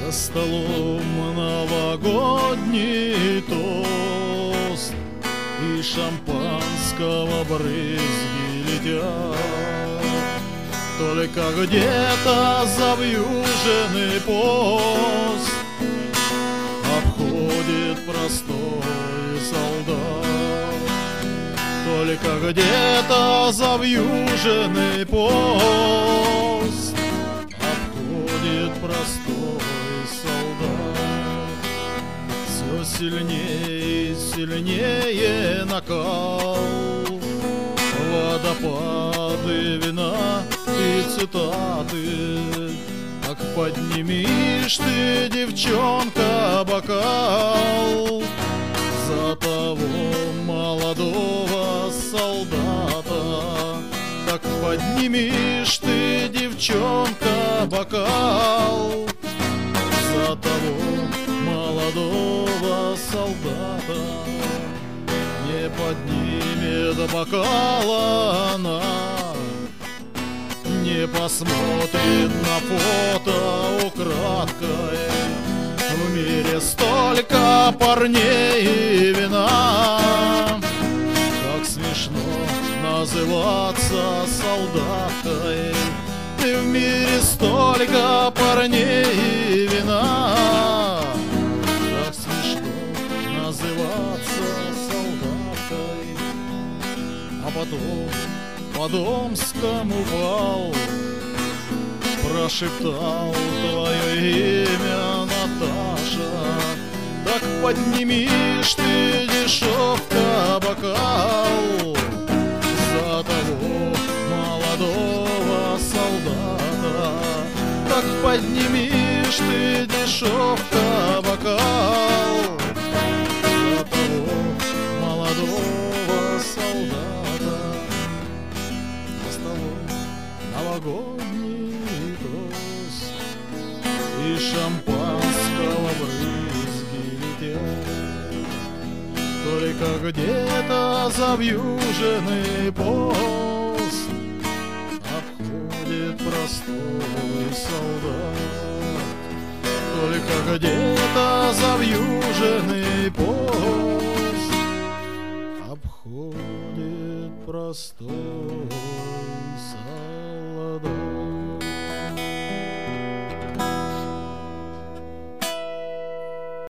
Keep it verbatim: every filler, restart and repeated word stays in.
За столом новогодний тост, и шампанского брызги летят. Только где-то завьюженный пост обходит простой солдат. Только где-то завьюженный пост обходит простой солдат. Все сильнее и сильнее накал, водопады вина и цитаты. Как поднимешь ты, девчонка, бокал за того молодого солдата. Так поднимешь ты, девчонка, бокал за того молодого солдата. Не поднимет бокала она, не посмотрит на фото украдкой. В мире столько парней и вина, как смешно называться солдаткой. И в мире столько парней и вина, как смешно называться солдаткой. А потом по Домскому вал прошептал твое имя, Наташа. Так поднимешь ты, дешевка, бокал за того молодого солдата. Так поднимешь ты, дешевка, бокал за того молодого солдата. За столом новогодний тост, и шампанского брызги летят. Только где-то завьюженный пост обходит простой солдат. Только где-то завьюженный пост обходит простой